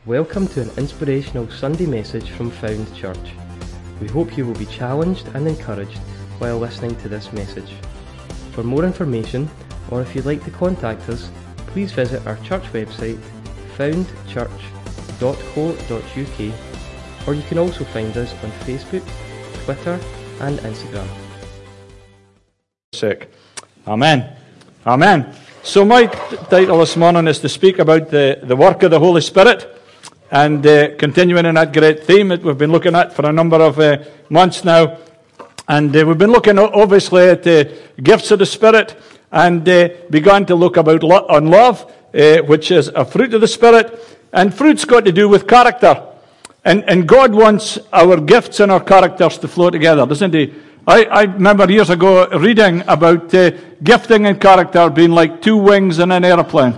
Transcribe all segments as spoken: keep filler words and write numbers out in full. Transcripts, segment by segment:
Welcome to an inspirational Sunday message from Found Church. We hope you will be challenged and encouraged while listening to this message. For more information, or if you'd like to contact us, please visit our church website, found church dot co dot U K, or you can also find us on Facebook, Twitter and Instagram. Sick. Amen. Amen. So my t- title this morning is to speak about the, the work of the Holy Spirit, and uh, continuing in that great theme that we've been looking at for a number of uh, months now. And uh, we've been looking obviously at the gifts of the Spirit, and uh, began to look about lo- on love, uh, which is a fruit of the Spirit. And fruit's got to do with character. And, and God wants our gifts and our characters to flow together, doesn't He? I, I remember years ago reading about uh, gifting and character being like two wings in an aeroplane.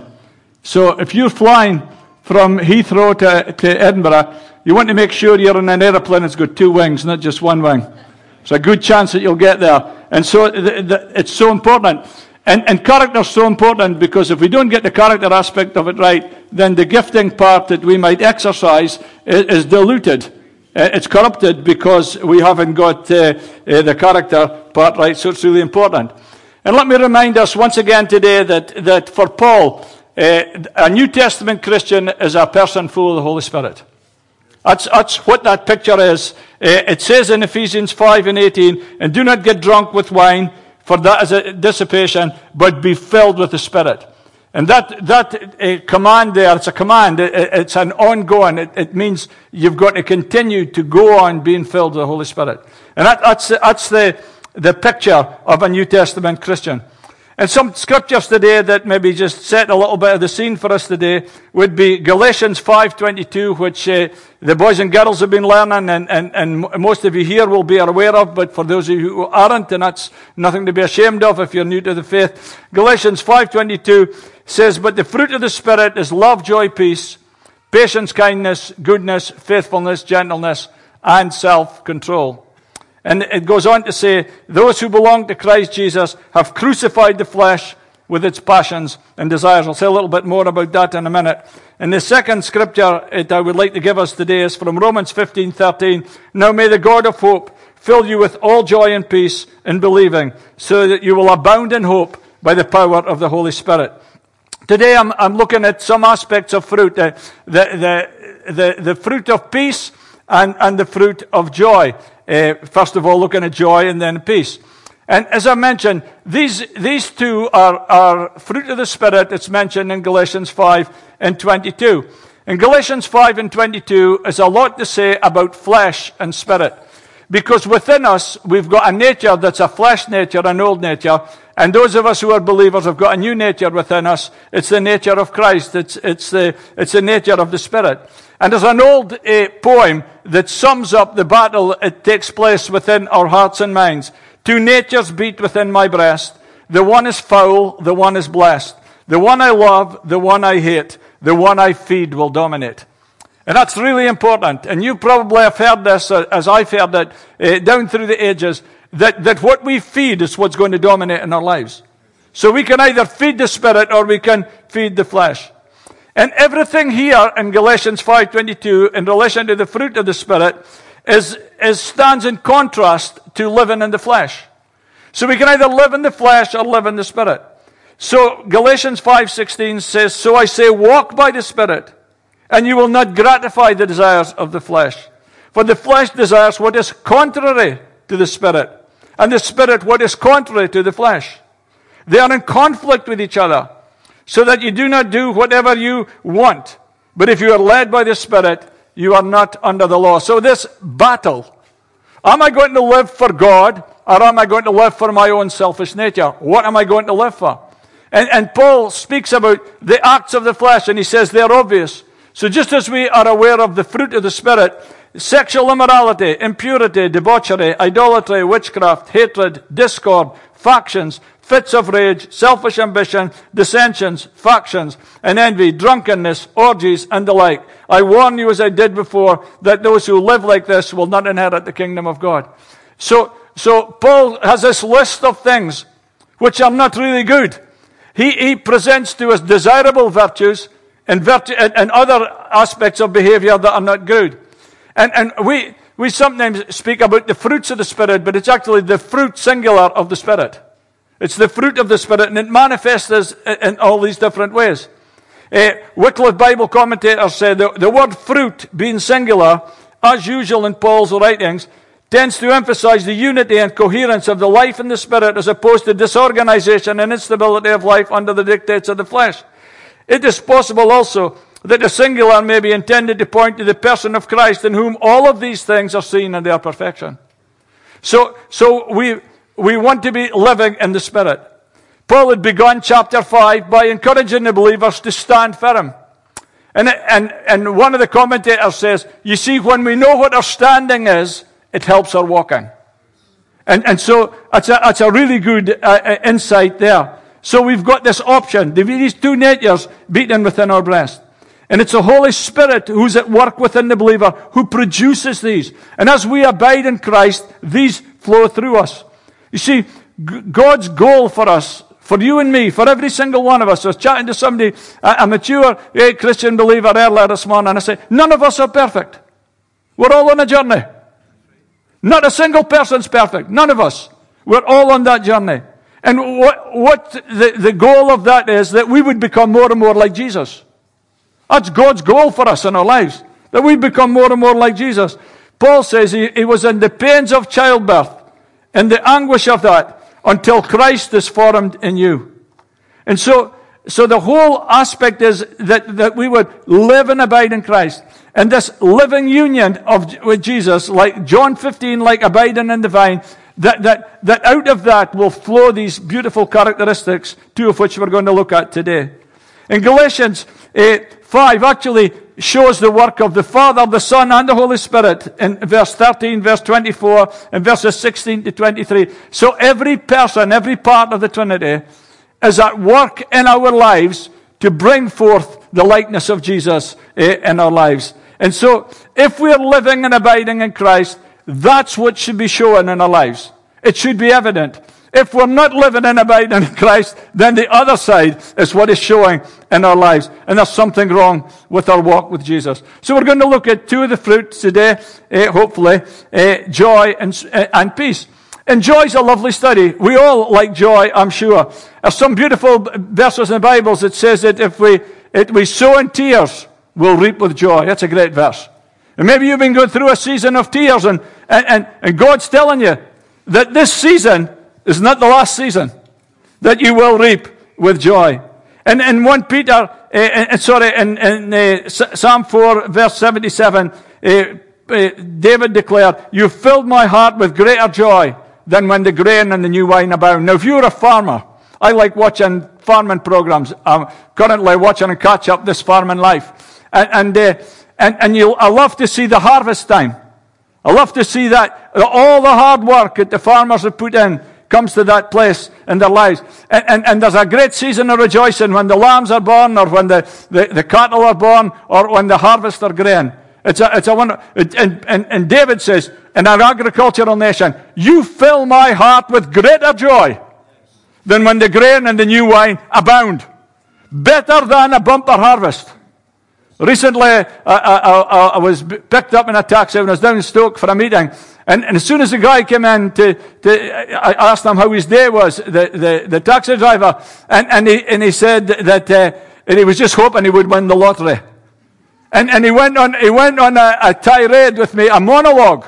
So if you're flying from Heathrow to, to Edinburgh, you want to make sure you're in an aeroplane that's got two wings, not just one wing. There's a good chance that you'll get there. And so the, the, it's so important. And, and character's so important, because if we don't get the character aspect of it right, then the gifting part that we might exercise is, is diluted. It's corrupted because we haven't got uh, uh, the character part right, so it's really important. And let me remind us once again today that, that for Paul, uh, a New Testament Christian is a person full of the Holy Spirit. That's, that's what that picture is. Uh, it says in Ephesians five and eighteen, and do not get drunk with wine, for that is a dissipation, but be filled with the Spirit. And that that uh, command there, it's a command, it, it's an ongoing, it, it means you've got to continue to go on being filled with the Holy Spirit. And that, that's, that's the, the picture of a New Testament Christian. And some scriptures today that maybe just set a little bit of the scene for us today would be Galatians five twenty-two, which uh, the boys and girls have been learning, and, and, and most of you here will be aware of, but for those of you who aren't, and that's nothing to be ashamed of if you're new to the faith, Galatians five twenty-two says, but the fruit of the Spirit is love, joy, peace, patience, kindness, goodness, faithfulness, gentleness, and self-control. And it goes on to say, those who belong to Christ Jesus have crucified the flesh with its passions and desires. I'll say a little bit more about that in a minute. And the second scripture that I would like to give us today is from Romans fifteen thirteen. Now may the God of hope fill you with all joy and peace in believing, so that you will abound in hope by the power of the Holy Spirit. Today I'm, I'm looking at some aspects of fruit, the, the, the, the, the fruit of peace and, and the fruit of joy. Uh, first of all, looking at joy and then peace. And as I mentioned, these these two are, are fruit of the Spirit. It's mentioned in Galatians five and twenty-two. In Galatians five and twenty-two is a lot to say about flesh and spirit. Because within us, we've got a nature that's a flesh nature, an old nature. And those of us who are believers have got a new nature within us. It's the nature of Christ. It's, it's, the, it's the nature of the Spirit. And there's an old uh, poem that sums up the battle that takes place within our hearts and minds. Two natures beat within my breast. The one is foul, the one is blessed. The one I love, the one I hate. The one I feed will dominate. And that's really important. And you probably have heard this, uh, as I've heard it, uh, down through the ages, that, that what we feed is what's going to dominate in our lives. So we can either feed the Spirit or we can feed the flesh. And everything here in Galatians five twenty-two in relation to the fruit of the Spirit is, is stands in contrast to living in the flesh. So we can either live in the flesh or live in the Spirit. So Galatians five sixteen says, so I say, walk by the Spirit, and you will not gratify the desires of the flesh. For the flesh desires what is contrary to the Spirit, and the Spirit what is contrary to the flesh. They are in conflict with each other, so that you do not do whatever you want. But if you are led by the Spirit, you are not under the law. So this battle, am I going to live for God, or am I going to live for my own selfish nature? What am I going to live for? And, and Paul speaks about the acts of the flesh, and he says they're obvious. So just as we are aware of the fruit of the Spirit, sexual immorality, impurity, debauchery, idolatry, witchcraft, hatred, discord, factions, fits of rage, selfish ambition, dissensions, factions, and envy, drunkenness, orgies, and the like. I warn you, as I did before, that those who live like this will not inherit the kingdom of God. So, so Paul has this list of things which are not really good. He, he presents to us desirable virtues. and, virtu- and, and other aspects of behavior that are not good. And, and we, we sometimes speak about the fruits of the Spirit, but it's actually the fruit singular of the Spirit. It's the fruit of the Spirit, and it manifests us in all these different ways. Uh, Wycliffe Bible commentators say the, the word fruit, being singular, as usual in Paul's writings, tends to emphasize the unity and coherence of the life in the Spirit as opposed to disorganization and instability of life under the dictates of the flesh. It is possible also that the singular may be intended to point to the person of Christ in whom all of these things are seen in their perfection. So, so we, we want to be living in the Spirit. Paul had begun chapter five by encouraging the believers to stand firm. And, and, and one of the commentators says, you see, when we know what our standing is, it helps our walking. And, and so it's a, it's a really good uh, insight there. So we've got this option, these two natures beaten within our breast. And it's the Holy Spirit who's at work within the believer who produces these. And as we abide in Christ, these flow through us. You see, G- God's goal for us, for you and me, for every single one of us. I was chatting to somebody, a mature a Christian believer earlier this morning, and I said, none of us are perfect. We're all on a journey. Not a single person's perfect. None of us. We're all on that journey. And what, what the, the goal of that is that we would become more and more like Jesus. That's God's goal for us in our lives, that we become more and more like Jesus. Paul says he, he was in the pains of childbirth, in the anguish of that, until Christ is formed in you. And so, so the whole aspect is that, that we would live and abide in Christ. And this living union of with Jesus, like John fifteen, like abiding in the vine, that, that, that out of that will flow these beautiful characteristics, two of which we're going to look at today. In Galatians uh, five actually shows the work of the Father, the Son, and the Holy Spirit in verse thirteen, verse twenty-four, and verses sixteen to twenty-three. So every person, every part of the Trinity is at work in our lives to bring forth the likeness of Jesus uh, in our lives. And so if we're living and abiding in Christ, that's what should be shown in our lives. It should be evident. If we're not living and abiding in Christ, then the other side is what is showing in our lives. And there's something wrong with our walk with Jesus. So we're going to look at two of the fruits today, uh, hopefully, uh, joy and, uh, and peace. And joy is a lovely study. We all like joy, I'm sure. There's some beautiful verses in the Bible that says that if we, if we sow in tears, we'll reap with joy. That's a great verse. And maybe you've been going through a season of tears, and, and, and God's telling you that this season is not the last season, that you will reap with joy. And in First Peter, uh, uh, sorry, in, in uh, Psalm four, verse seventy-seven, uh, uh, David declared, "You filled my heart with greater joy than when the grain and the new wine abound." Now, if you're a farmer, I like watching farming programs. I'm currently watching and catch up this farming life. And, and, uh, and, and you, I love to see the harvest time. I love to see that, all the hard work that the farmers have put in comes to that place in their lives. And, and, and there's a great season of rejoicing when the lambs are born, or when the, the, the cattle are born, or when the harvest are grain. It's a, it's a wonder. It, and, and, and David says, in an agricultural nation, "You fill my heart with greater joy than when the grain and the new wine abound." Better than a bumper harvest. Recently, I, I, I, I was picked up in a taxi when I was down in Stoke for a meeting. And, and as soon as the guy came in, to, to, I asked him how his day was, the, the, the taxi driver, and, and, he, and he said that uh, and he was just hoping he would win the lottery. And, and he went on, he went on a, a tirade with me, a monologue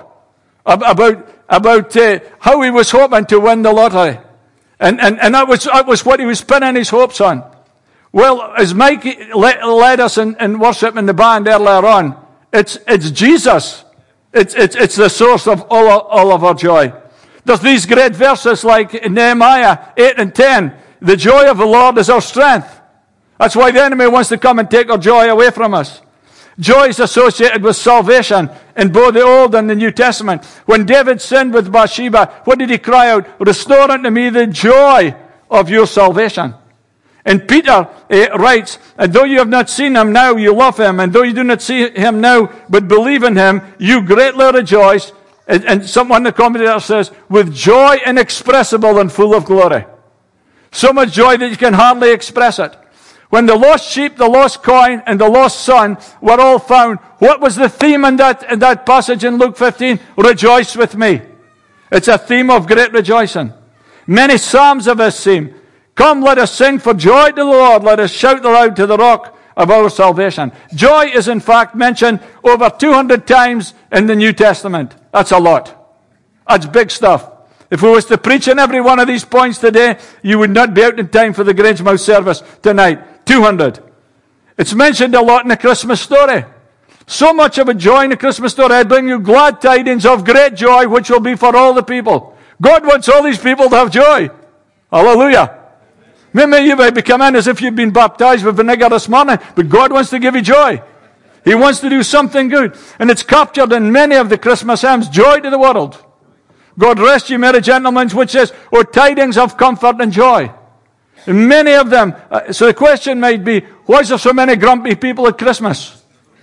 about, about uh, how he was hoping to win the lottery. And, and, and that was, that was what he was pinning his hopes on. Well, as Mike led us in, in worship in the band earlier on, it's, it's Jesus. It's, it's, it's the source of all, all of our joy. There's these great verses like in Nehemiah eight and ten. The joy of the Lord is our strength. That's why the enemy wants to come and take our joy away from us. Joy is associated with salvation in both the Old and the New Testament. When David sinned with Bathsheba, what did he cry out? "Restore unto me the joy of your salvation." And Peter uh, writes, "And though you have not seen him now, you love him. And though you do not see him now, but believe in him, you greatly rejoice." And, and someone, the commentator says, "with joy inexpressible and full of glory." So much joy that you can hardly express it. When the lost sheep, the lost coin, and the lost son were all found, what was the theme in that, in that passage in Luke fifteen? Rejoice with me. It's a theme of great rejoicing. Many psalms of this theme. Come, let us sing for joy to the Lord. Let us shout aloud to the rock of our salvation. Joy is in fact mentioned over two hundred times in the New Testament. That's a lot. That's big stuff. If we was to preach on every one of these points today, you would not be out in time for the Grangemouth service tonight. two hundred. It's mentioned a lot in the Christmas story. So much of a joy in the Christmas story. I bring you glad tidings of great joy, which will be for all the people. God wants all these people to have joy. Hallelujah. Maybe you may be coming as if you've been baptized with vinegar this morning, but God wants to give you joy. He wants to do something good. And it's captured in many of the Christmas hymns. Joy to the world. God rest you, merry gentlemen, which says, O tidings of comfort and joy. And many of them. Uh, so the question might be, why is there so many grumpy people at Christmas?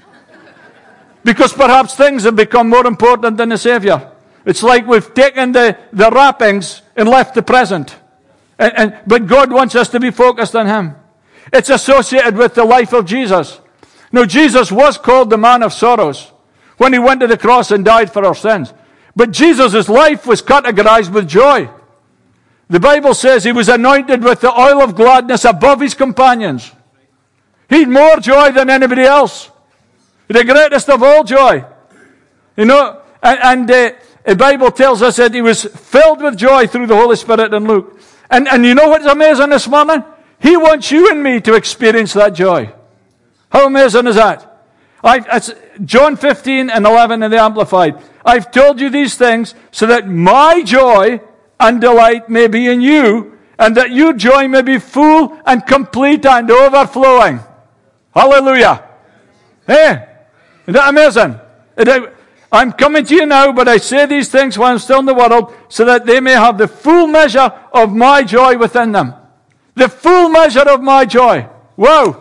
Because perhaps things have become more important than the Savior. It's like we've taken the, the wrappings and left the present. And, and, but God wants us to be focused on Him. It's associated with the life of Jesus. Now, Jesus was called the man of sorrows when He went to the cross and died for our sins. But Jesus' life was categorized with joy. The Bible says He was anointed with the oil of gladness above His companions. He had more joy than anybody else. The greatest of all joy. You know, and, and uh, the Bible tells us that He was filled with joy through the Holy Spirit in Luke. And, and you know what's amazing this morning? He wants you and me to experience that joy. How amazing is that? I, it's John fifteen and eleven in the Amplified. I've told you these things so that my joy and delight may be in you, and that your joy may be full and complete and overflowing. Hallelujah. Hey, isn't that amazing? It, I'm coming to you now, but I say these things while I'm still in the world, so that they may have the full measure of my joy within them. The full measure of my joy. Wow.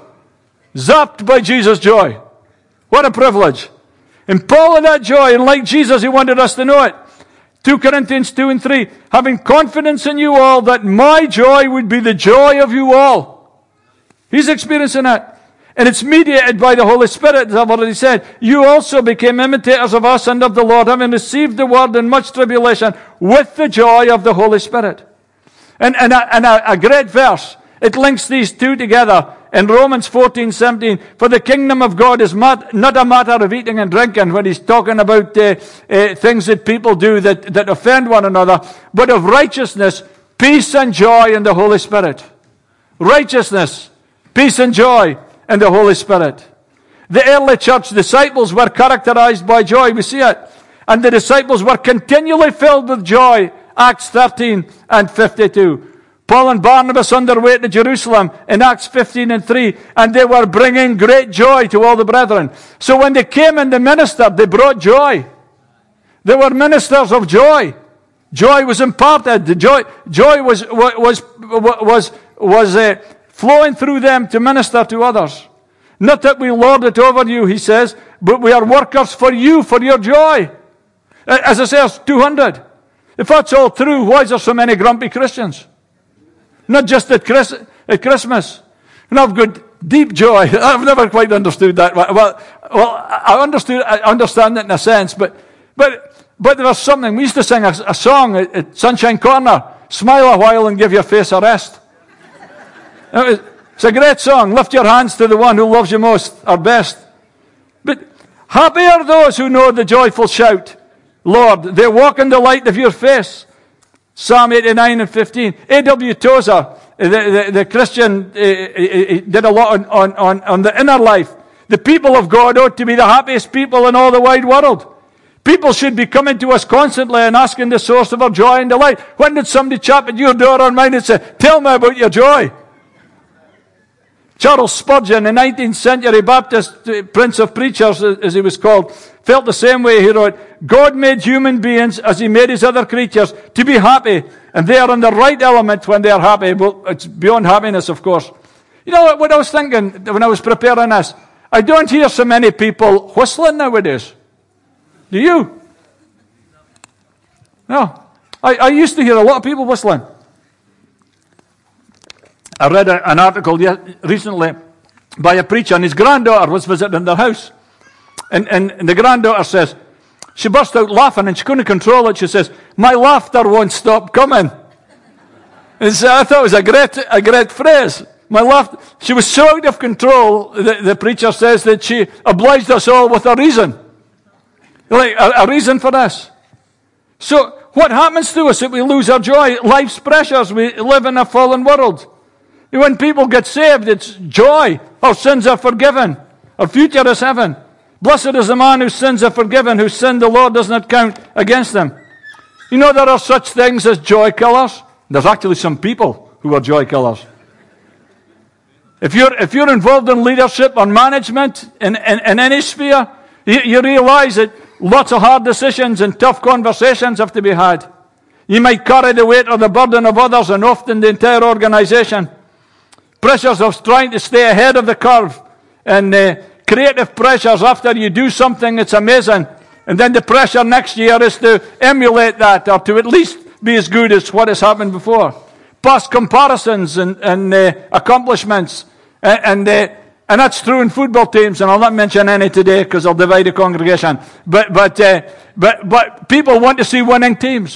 Zapped by Jesus' joy. What a privilege. And Paul had that joy, and like Jesus, he wanted us to know it. Second Corinthians two and three, having confidence in you all, that my joy would be the joy of you all. He's experiencing that. And it's mediated by the Holy Spirit, as I've already said. You also became imitators of us and of the Lord, having received the word in much tribulation, with the joy of the Holy Spirit. And, and, a, and a, a great verse, it links these two together in Romans fourteen seventeen. For the kingdom of God is not, not a matter of eating and drinking, when he's talking about uh, uh, things that people do that, that offend one another, but of righteousness, peace and joy in the Holy Spirit. Righteousness, peace and joy in the Holy Spirit. The early church disciples were characterized by joy. We see it. And the disciples were continually filled with joy. Acts thirteen and fifty-two. Paul and Barnabas on their way to Jerusalem in Acts fifteen and three. And they were bringing great joy to all the brethren. So when they came and they ministered, they brought joy. They were ministers of joy. Joy was imparted. The joy, joy was, was, was, was, was uh, flowing through them to minister to others. Not that we lord it over you, he says, but we are workers for you, for your joy. As I say, it's two hundred. If that's all true, why is there so many grumpy Christians? Not just at, Chris, at Christmas. And I've got deep joy. I've never quite understood that. Well, well I understood, I understand it in a sense, but but but there was something. We used to sing a, a song at, at Sunshine Corner. Smile a while and give your face a rest. It's a great song. Lift your hands to the one who loves you most or best. But happy are those who know the joyful shout, Lord, they walk in the light of your face. Psalm eighty-nine and fifteen. A W Tozer, the, the, the Christian, uh, he did a lot on, on, on, on the inner life. The people of God ought to be the happiest people in all the wide world. People should be coming to us constantly and asking the source of our joy and delight. When did somebody tap at your door or mine and say, tell me about your joy? Charles Spurgeon, the nineteenth century Baptist Prince of Preachers, as he was called, felt the same way. He wrote, God made human beings as he made his other creatures to be happy, and they are in the right element when they are happy. Well, it's beyond happiness, of course. You know what I was thinking when I was preparing this? I don't hear so many people whistling nowadays. Do you? No. I, I used to hear a lot of people whistling. I read a, an article recently by a preacher, and his granddaughter was visiting their house. And, and, and the granddaughter says, she burst out laughing, and she couldn't control it. She says, "My laughter won't stop coming." And so I thought it was a great, a great phrase. My laughter. She was so out of control, the, the preacher says, that she obliged us all with a reason. Like, a, a reason for this. So, what happens to us if we lose our joy? Life's pressures. We live in a fallen world. When people get saved, it's joy. Our sins are forgiven. Our future is heaven. Blessed is the man whose sins are forgiven, whose sin the Lord does not count against them. You know there are such things as joy killers. There's actually some people who are joy killers. If you're, if you're involved in leadership or management in, in, in any sphere, you, you realize that lots of hard decisions and tough conversations have to be had. You might carry the weight or the burden of others, and often the entire organization. Pressures of trying to stay ahead of the curve, and uh, creative pressures after you do something that's amazing, and then the pressure next year is to emulate that, or to at least be as good as what has happened before. Past comparisons and, and uh, accomplishments, and and, uh, and that's true in football teams, and I'll not mention any today because I'll divide the congregation. But but uh, but but people want to see winning teams.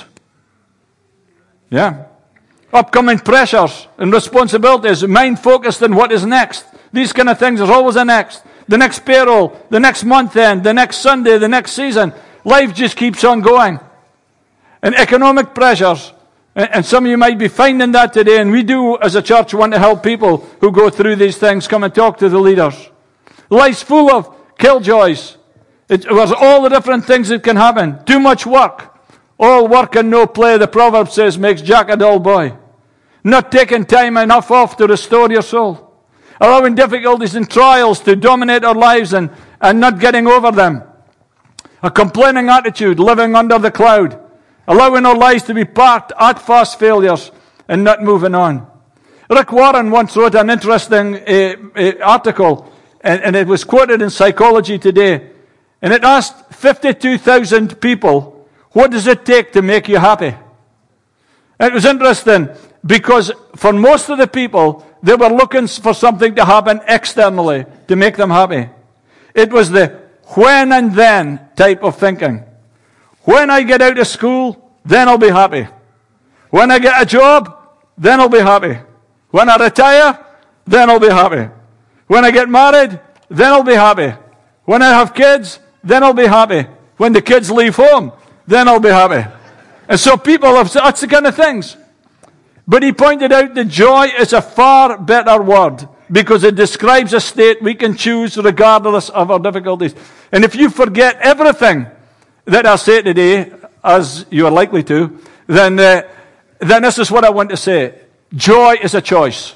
Yeah. Upcoming pressures and responsibilities, mind focused on what is next. These kind of things, there's always a next. The next payroll, the next month end, the next Sunday, the next season. Life just keeps on going. And economic pressures, and some of you might be finding that today, and we do as a church want to help people who go through these things. Come and talk to the leaders. Life's full of killjoys. It was all the different things that can happen. Too much work. All work and no play, the proverb says, makes Jack a dull boy. Not taking time enough off to restore your soul. Allowing difficulties and trials to dominate our lives and, and not getting over them. A complaining attitude, living under the cloud. Allowing our lives to be parked at fast failures and not moving on. Rick Warren once wrote an interesting uh, uh, article, and, and it was quoted in Psychology Today. And it asked fifty-two thousand people, what does it take to make you happy? And it was interesting because for most of the people, they were looking for something to happen externally to make them happy. It was the when and then type of thinking. When I get out of school, then I'll be happy. When I get a job, then I'll be happy. When I retire, then I'll be happy. When I get married, then I'll be happy. When I have kids, then I'll be happy. When the kids leave home, then I'll be happy. And so people have, that's the kind of things. But he pointed out that joy is a far better word because it describes a state we can choose regardless of our difficulties. And if you forget everything that I say today, as you are likely to, then, uh, then this is what I want to say. Joy is a choice.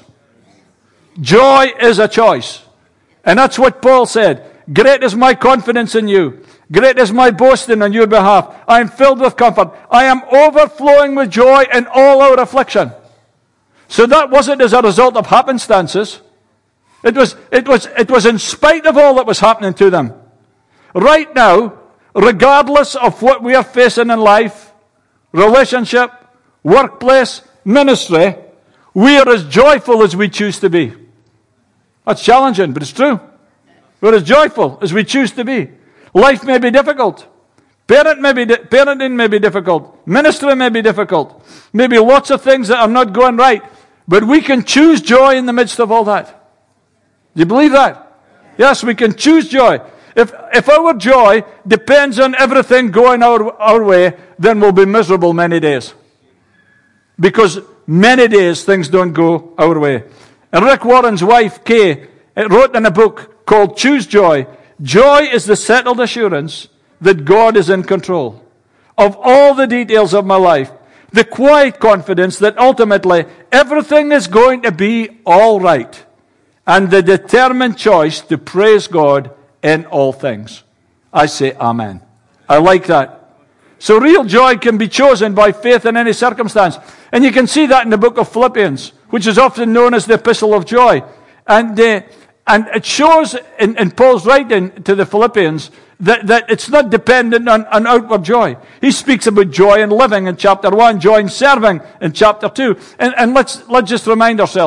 Joy is a choice. And that's what Paul said. Great is my confidence in you. Great is my boasting on your behalf. I am filled with comfort. I am overflowing with joy in all our affliction. So that wasn't as a result of happenstances. It was, it was, it was in spite of all that was happening to them. Right now, regardless of what we are facing in life, relationship, workplace, ministry, we are as joyful as we choose to be. That's challenging, but it's true. We're as joyful as we choose to be. Life may be difficult. Parent may be di- parenting may be difficult. Ministry may be difficult. Maybe lots of things that are not going right. But we can choose joy in the midst of all that. Do you believe that? Yes, we can choose joy. If if our joy depends on everything going our, our way, then we'll be miserable many days. Because many days things don't go our way. And Rick Warren's wife, Kay, wrote in a book called Choose Joy. Joy is the settled assurance that God is in control of all the details of my life. The quiet confidence that ultimately everything is going to be all right. And the determined choice to praise God in all things. I say amen. I like that. So real joy can be chosen by faith in any circumstance. And you can see that in the book of Philippians, which is often known as the Epistle of Joy. And uh, and it shows in, in Paul's writing to the Philippians that, that it's not dependent on, on outward joy. He speaks about joy in living in chapter one, joy in serving in chapter two. And, and let's, let's just remind ourselves,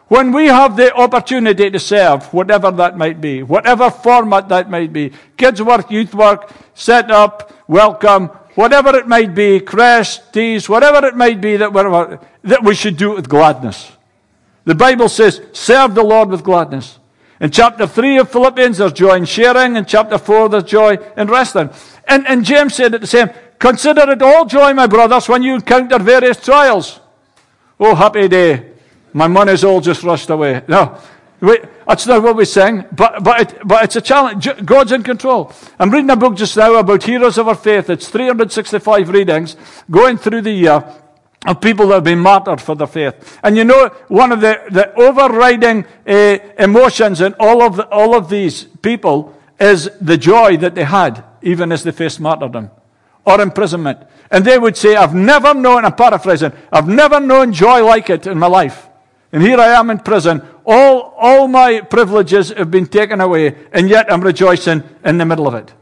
When we have the opportunity to serve, whatever that might be, whatever format that might be, kids work, youth work, set up, welcome, whatever it might be, crash, tease, whatever it might be, that, whatever, that we should do it with gladness. The Bible says, serve the Lord with gladness. In chapter three of Philippians, there's joy in sharing. In chapter four, there's joy in resting. And, and James said it the same. Consider it all joy, my brothers, when you encounter various trials. Oh, happy day. My money's all just rushed away. No, wait, that's not what we sing, but, but, it, but it's a challenge. God's in control. I'm reading a book just now about heroes of our faith. It's three hundred sixty-five readings going through the year of people that have been martyred for their faith. And you know, one of the, the overriding uh, emotions in all of, the, all of these people is the joy that they had, even as they faced martyrdom or imprisonment. And they would say, I've never known, I'm paraphrasing, I've never known joy like it in my life. And here I am in prison. All, all my privileges have been taken away, and yet I'm rejoicing in the middle of it.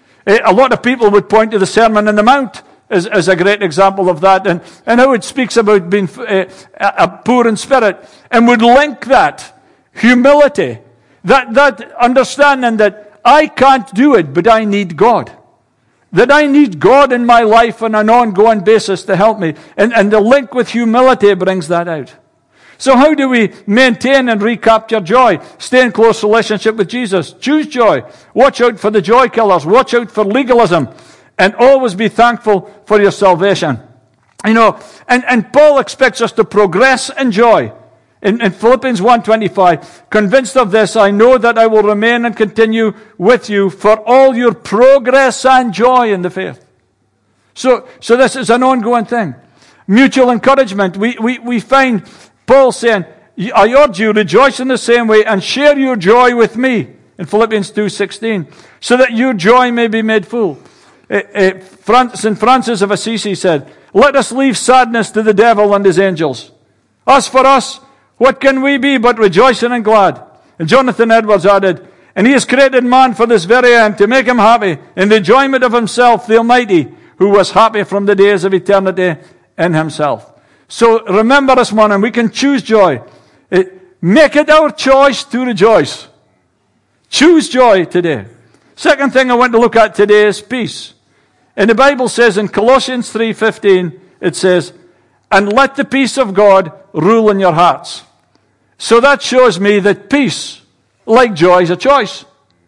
A lot of people would point to the Sermon on the Mount as, as a great example of that, and, and how it speaks about being uh, uh, poor in spirit, and would link that humility, that, that understanding that I can't do it, but I need God. That I need God in my life on an ongoing basis to help me. And, and the link with humility brings that out. So how do we maintain and recapture joy? Stay in close relationship with Jesus. Choose joy. Watch out for the joy killers. Watch out for legalism. And always be thankful for your salvation. You know, and, and Paul expects us to progress in joy. In, in Philippians one twenty-five, convinced of this, I know that I will remain and continue with you for all your progress and joy in the faith. So, so this is an ongoing thing. Mutual encouragement. We, we, we find Paul saying, I urge you, rejoice in the same way and share your joy with me, in Philippians two sixteen, so that your joy may be made full. Uh, uh, Saint Francis of Assisi said, let us leave sadness to the devil and his angels. As for us, what can we be but rejoicing and glad? And Jonathan Edwards added, and he has created man for this very end, to make him happy in the enjoyment of himself, the Almighty, who was happy from the days of eternity in himself. So remember this morning, we can choose joy. It, make it our choice to rejoice. Choose joy today. Second thing I want to look at today is peace. And the Bible says in Colossians three fifteen, it says, and let the peace of God rule in your hearts. So that shows me that peace, like joy, is a choice.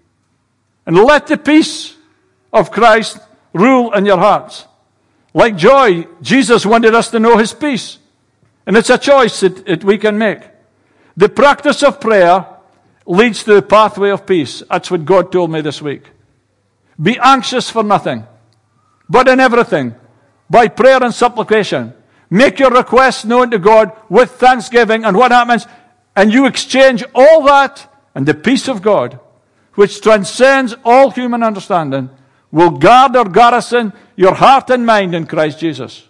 And let the peace of Christ rule in your hearts. Like joy, Jesus wanted us to know his peace. And it's a choice that, that we can make. The practice of prayer leads to the pathway of peace. That's what God told me this week. Be anxious for nothing, but in everything, by prayer and supplication. Make your requests known to God with thanksgiving. And what happens? And you exchange all that, and the peace of God, which transcends all human understanding, will guard or garrison your heart and mind in Christ Jesus.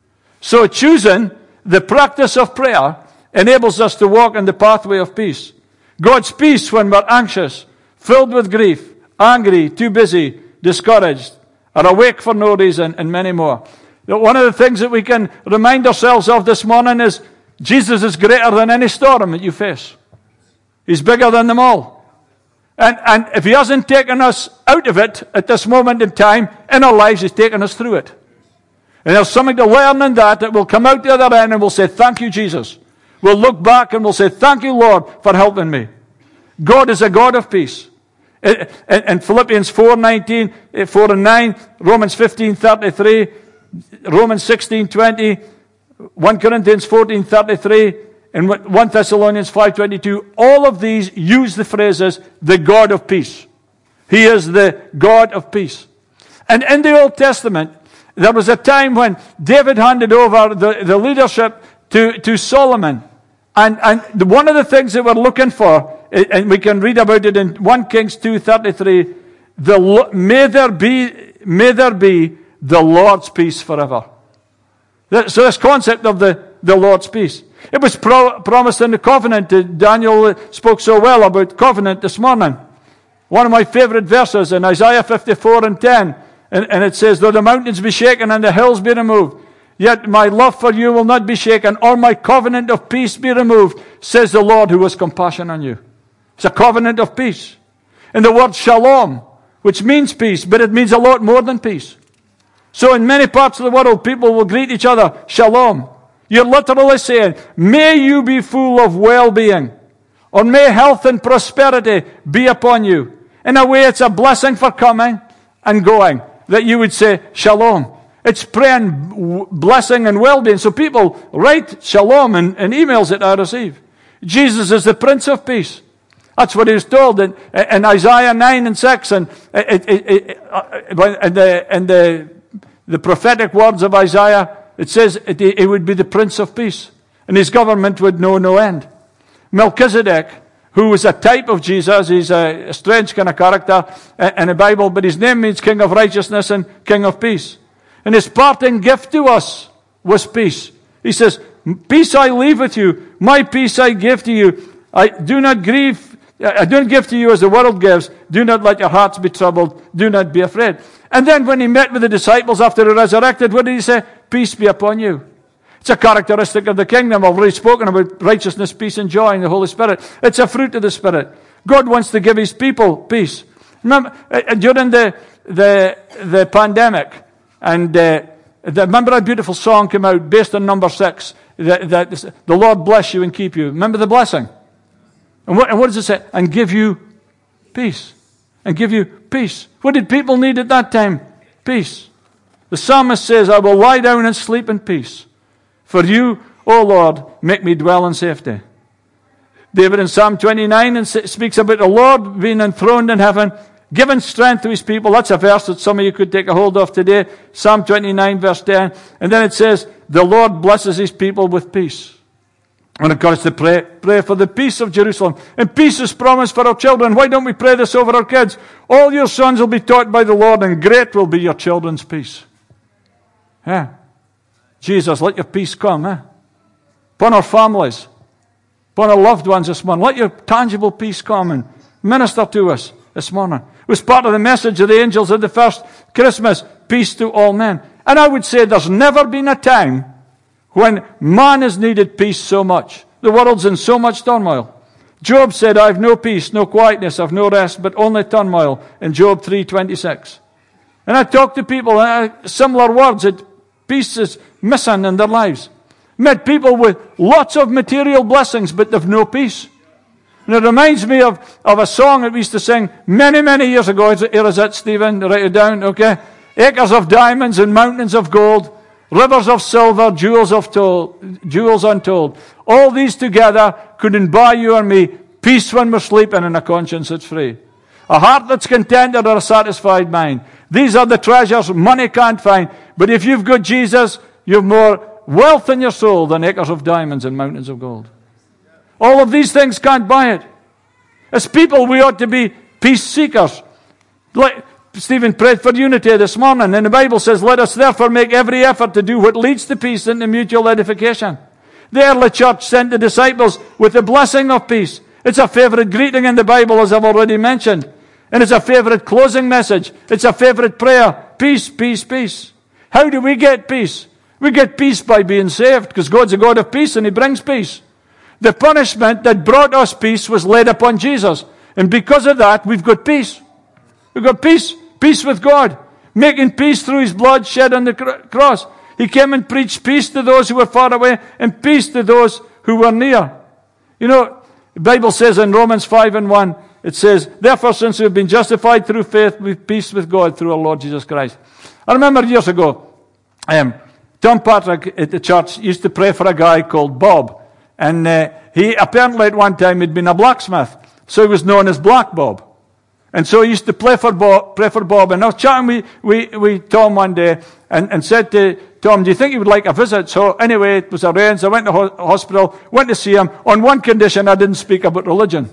So choosing the practice of prayer enables us to walk in the pathway of peace. God's peace when we're anxious, filled with grief, angry, too busy, discouraged, or awake for no reason, and many more. One of the things that we can remind ourselves of this morning is Jesus is greater than any storm that you face. He's bigger than them all. And, and if he hasn't taken us out of it at this moment in time in our lives, he's taken us through it. And there's something to learn in that that will come out the other end and we'll say, thank you, Jesus. We'll look back and we'll say, thank you, Lord, for helping me. God is a God of peace. In, in Philippians four nineteen, four and nine, Romans fifteen thirty-three, Romans sixteen twenty, First Corinthians fourteen thirty-three, and First Thessalonians five twenty-two, all of these use the phrases, the God of peace. He is the God of peace. And in the Old Testament, there was a time when David handed over the, the leadership to, to Solomon. And, and one of the things that we're looking for, and we can read about it in First Kings two thirty-three, the, may there be, may there be the Lord's peace forever. So this concept of the, the Lord's peace. It was pro- promised in the covenant. Daniel spoke so well about covenant this morning. One of my favorite verses in Isaiah fifty-four and ten. And, and it says, though the mountains be shaken and the hills be removed, Yet my love for you will not be shaken, or my covenant of peace be removed, says the Lord who has compassion on you. It's a covenant of peace. And the word shalom, which means peace, but it means a lot more than peace. So in many parts of the world, people will greet each other, shalom. You're literally saying, may you be full of well-being, or may health and prosperity be upon you. In a way, it's a blessing for coming and going, that you would say, shalom. It's praying blessing and well-being. So people write shalom in, in emails that I receive. Jesus is the Prince of Peace. That's what he was told in, in Isaiah nine and six, and, it, it, it, and, the, and the, the prophetic words of Isaiah. It says it, it would be the Prince of Peace, and his government would know no end. Melchizedek, who was a type of Jesus, he's a, a strange kind of character in the Bible, but his name means King of Righteousness and King of Peace. And his parting gift to us was peace. He says, peace I leave with you, my peace I give to you. I do not grieve, I don't give to you as the world gives. Do not let your hearts be troubled. Do not be afraid. And then when he met with the disciples after he resurrected, what did he say? Peace be upon you. It's a characteristic of the kingdom. I've already spoken about righteousness, peace, and joy in the Holy Spirit. It's a fruit of the Spirit. God wants to give his people peace. Remember, during the, the, the pandemic, and uh, the, remember a beautiful song came out based on number six, that, that the Lord bless you and keep you. Remember the blessing? And what, and what does it say? And give you peace. And give you peace. What did people need at that time? Peace. The psalmist says, I will lie down and sleep in peace. For you, O Lord, make me dwell in safety. David in Psalm twenty-nine speaks about the Lord being enthroned in heaven, giving strength to his people. That's a verse that some of you could take a hold of today. Psalm twenty-nine, verse ten. And then it says, the Lord blesses his people with peace. And of course, to pray, pray for the peace of Jerusalem. And peace is promised for our children. Why don't we pray this over our kids? All your sons will be taught by the Lord, and great will be your children's peace. Yeah. Jesus, let your peace come. Eh? Upon our families, upon our loved ones this morning. Let your tangible peace come and minister to us this morning. It was part of the message of the angels at the first Christmas. Peace to all men. And I would say there's never been a time when man has needed peace so much. The world's in so much turmoil. Job said, I have no peace, no quietness, I have no rest, but only turmoil, in Job three twenty-six. And I talk to people, uh, similar words, that peace is missing in their lives. Met people with lots of material blessings, but they've no peace. And it reminds me of, of a song that we used to sing many, many years ago. Here is it, Stephen, write it down, okay? Acres of diamonds and mountains of gold, rivers of silver, jewels of told, jewels untold. All these together couldn't buy you or me peace when we're sleeping and a conscience that's free. A heart that's contented or a satisfied mind. These are the treasures money can't find. But if you've got Jesus, you've more wealth in your soul than acres of diamonds and mountains of gold. All of these things can't buy it. As people, we ought to be peace seekers. Like Stephen prayed for unity this morning, and the Bible says, let us therefore make every effort to do what leads to peace and to mutual edification. The early church sent the disciples with the blessing of peace. It's a favorite greeting in the Bible, as I've already mentioned. And it's a favorite closing message. It's a favorite prayer. Peace, peace, peace. How do we get peace? We get peace by being saved, because God's a God of peace and he brings peace. The punishment that brought us peace was laid upon Jesus. And because of that, we've got peace. We've got peace. Peace with God. Making peace through his blood shed on the cross. He came and preached peace to those who were far away and peace to those who were near. You know, the Bible says in Romans five and one, it says, therefore, since we have been justified through faith, we have peace with God through our Lord Jesus Christ. I remember years ago, um, Tom Patrick at the church used to pray for a guy called Bob. And uh, he apparently at one time had been a blacksmith. So he was known as Black Bob. And so he used to play for Bob, pray for Bob. And I was chatting with, with, with Tom one day and, and said to Tom, do you think he would like a visit? So anyway, it was arranged. I went to ho- hospital, went to see him. On one condition, I didn't speak about religion.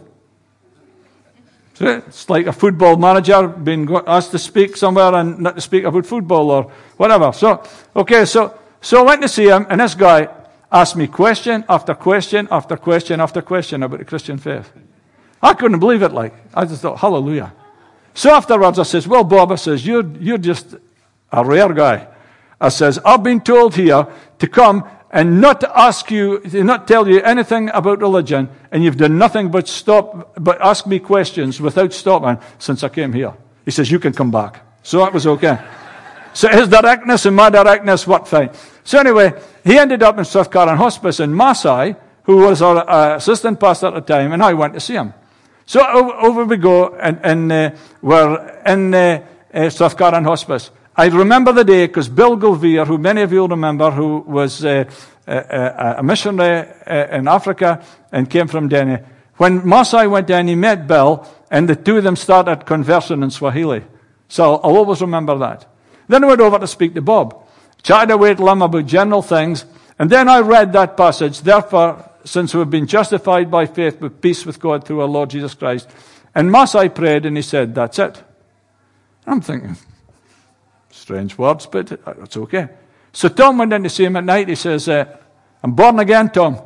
So it's like a football manager being asked to speak somewhere and not to speak about football or whatever. So, okay, so, so I went to see him, and this guy asked me question after question after question after question about the Christian faith. I couldn't believe it, like. I just thought, hallelujah. So afterwards I says, well, Bob, I says, you're, you're just a rare guy. I says, I've been told here to come and not to ask you, to not tell you anything about religion, and you've done nothing but stop, but ask me questions without stopping since I came here. He says, you can come back. So that was okay. So his directness and my directness worked fine. So anyway, he ended up in Strathcarron Hospice in Maasai, who was our uh, assistant pastor at the time, and I went to see him. So over, over we go, and, and uh, we're in uh, uh, Strathcarron Hospice. I remember the day because Bill Gulveer, who many of you will remember, who was uh, a, a missionary uh, in Africa and came from Denny. When Maasai went in, he met Bill, and the two of them started conversing in Swahili. So I'll always remember that. Then I went over to speak to Bob. Chatted away to him about general things, and then I read that passage, therefore, since we've been justified by faith with peace with God through our Lord Jesus Christ. And Maasai prayed, and he said, that's it. I'm thinking, strange words, but it's okay. So Tom went in to see him at night. He says, uh, I'm born again, Tom.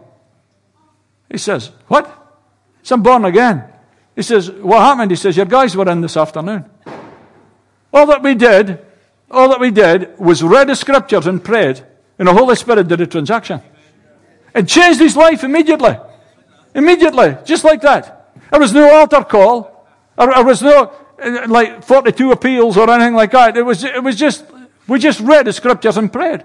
He says, what? He says, I'm born again. He says, what happened? He says, your guys were in this afternoon. All that we did, all that we did was read the scriptures and prayed, and the Holy Spirit did a transaction. It changed his life immediately. Immediately, just like that. There was no altar call. There was no like forty-two appeals or anything like that. It was, it was just, we just read the scriptures and prayed.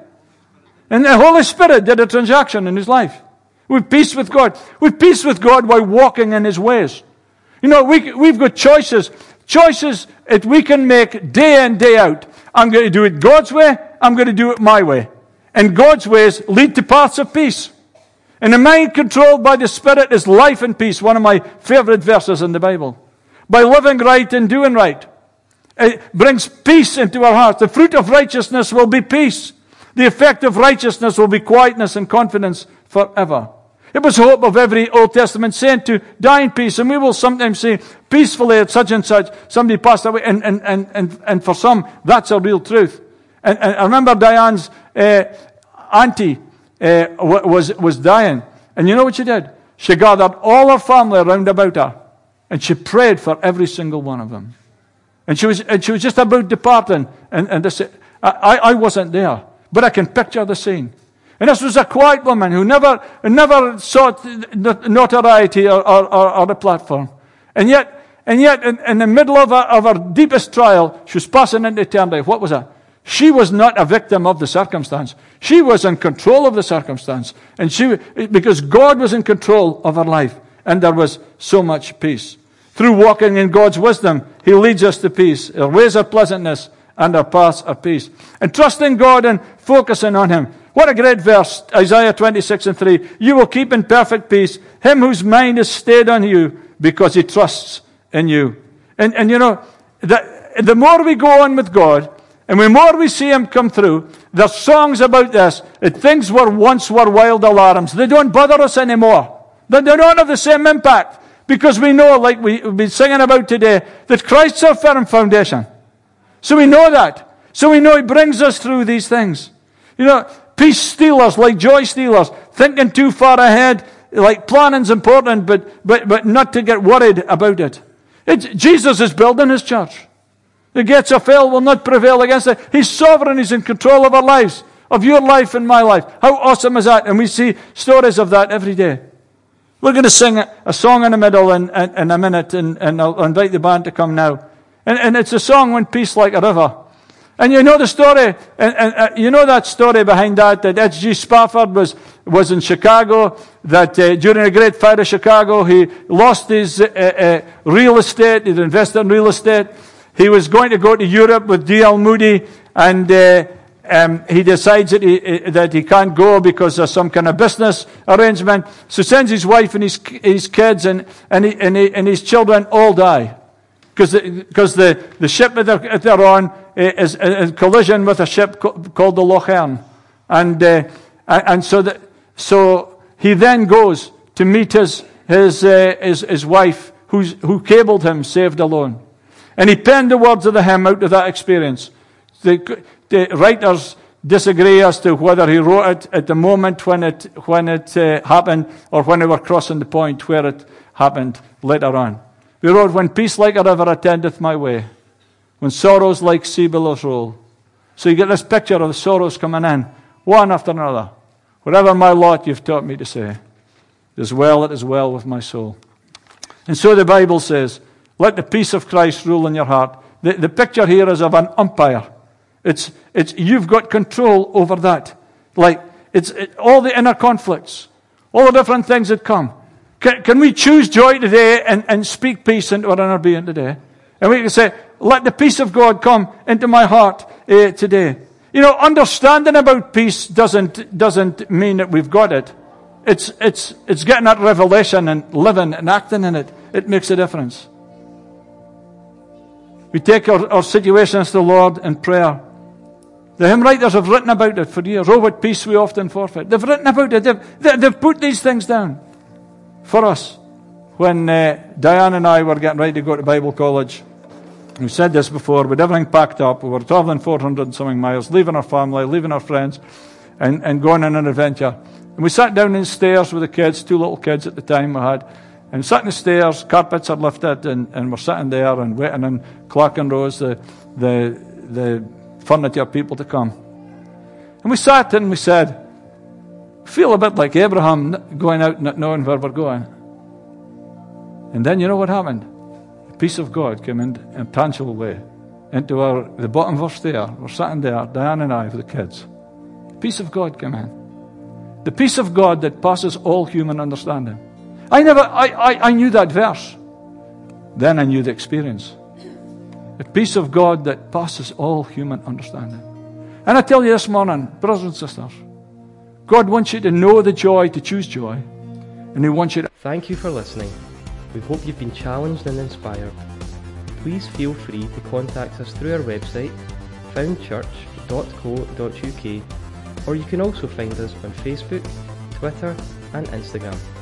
And the Holy Spirit did a transaction in his life. With peace with God. With peace with God while walking in his ways. You know, we, we've got choices. Choices that we can make day in, day out. I'm going to do it God's way. I'm going to do it my way. And God's ways lead to paths of peace. And the mind controlled by the Spirit is life and peace. One of my favorite verses in the Bible. By living right and doing right. It brings peace into our hearts. The fruit of righteousness will be peace. The effect of righteousness will be quietness and confidence forever. It was the hope of every Old Testament saint to die in peace. And we will sometimes say, peacefully at such and such, somebody passed away. And, and, and, and, and for some, that's a real truth. And, and I remember Diane's uh, auntie uh, was, was dying. And you know what she did? She gathered all her family around about her. And she prayed for every single one of them. And she was, and she was just about departing. And, and this, I, I wasn't there. But I can picture the scene. And this was a quiet woman who never, never sought notoriety or, or, or, or a platform. And yet, and yet in, in the middle of her, of her deepest trial, she was passing into eternity. What was that? She was not a victim of the circumstance. She was in control of the circumstance. And she, because God was in control of her life. And there was so much peace. Through walking in God's wisdom, He leads us to peace. Our ways are pleasantness and our paths are peace. And trusting God and focusing on Him. What a great verse, Isaiah twenty-six and three. You will keep in perfect peace him whose mind is stayed on you because he trusts in you. And, and you know, the, the more we go on with God, and the more we see Him come through, there's songs about this, that things were once were wild alarms. They don't bother us anymore. They, they don't have the same impact. Because we know, like we've been singing about today, that Christ's our firm foundation. So we know that. So we know He brings us through these things. You know, peace stealers, like joy stealers, thinking too far ahead, like planning's important, but, but, but not to get worried about it. It's, Jesus is building His church. The gates of hell will not prevail against it. He's sovereign. He's in control of our lives, of your life and my life. How awesome is that? And we see stories of that every day. We're going to sing a song in the middle in, in, in a minute, and, and I'll invite the band to come now. And, and it's a song, When Peace Like a River. And you know the story, and, and uh, you know that story behind that, that H G Spafford was, was in Chicago, that uh, during the Great Fire of Chicago, he lost his uh, uh, real estate, he'd invested in real estate. He was going to go to Europe with D L Moody, and uh, um, he decides that he, that he can't go because of some kind of business arrangement. So sends his wife and his, his kids and, and, he, and, he, and his children all die. Because the, because the, the ship that they're, that they're on is in collision with a ship called the Lochern. And, uh, and so, the, so he then goes to meet his, his, uh, his, his wife, who's, who cabled him, Saved Alone. And he penned the words of the hymn out of that experience. The, the writers disagree as to whether he wrote it at the moment when it, when it uh, happened, or when they were crossing the point where it happened later on. We wrote, when peace like a river attendeth my way, when sorrows like sea billows roll, So you get this picture of the sorrows coming in, one after another. Whatever my lot you've taught me to say, it is well, it is well with my soul. And so the Bible says, let the peace of Christ rule in your heart. The, the picture here is of an umpire. It's, it's, you've got control over that. Like, it's it, all the inner conflicts, all the different things that come. Can, can we choose joy today and, and speak peace into our inner being today? And we can say, let the peace of God come into my heart uh, today. You know, understanding about peace doesn't, doesn't mean that we've got it. It's, it's, it's getting that revelation and living and acting in it. It makes a difference. We take our, our situations to the Lord in prayer. The hymn writers have written about it for years. Oh, what peace we often forfeit. They've written about it. They've, they, they've put these things down for us. When uh, Diane and I were getting ready to go to Bible college, we said this before, with everything packed up, we were travelling four hundred and something miles, leaving our family, leaving our friends, and, and going on an adventure. And we sat down in the stairs with the kids, two little kids at the time we had, and sat in the stairs, carpets are lifted, and, and we're sitting there and waiting in Clachan Rows, the, the, the furniture people to come. And we sat and we said, feel a bit like Abraham going out not knowing where we're going. And then you know what happened? The peace of God came in in a tangible way into our, the bottom of our stair. We're sitting there, Diane and I, with the kids. The peace of God came in. The peace of God that passes all human understanding. I never, I, I, I knew that verse. Then I knew the experience. The peace of God that passes all human understanding. And I tell you this morning, brothers and sisters, God wants you to know the joy, to choose joy. And He wants you to... Thank you for listening. We hope you've been challenged and inspired. Please feel free to contact us through our website, found church dot co dot uk, or you can also find us on Facebook, Twitter and Instagram.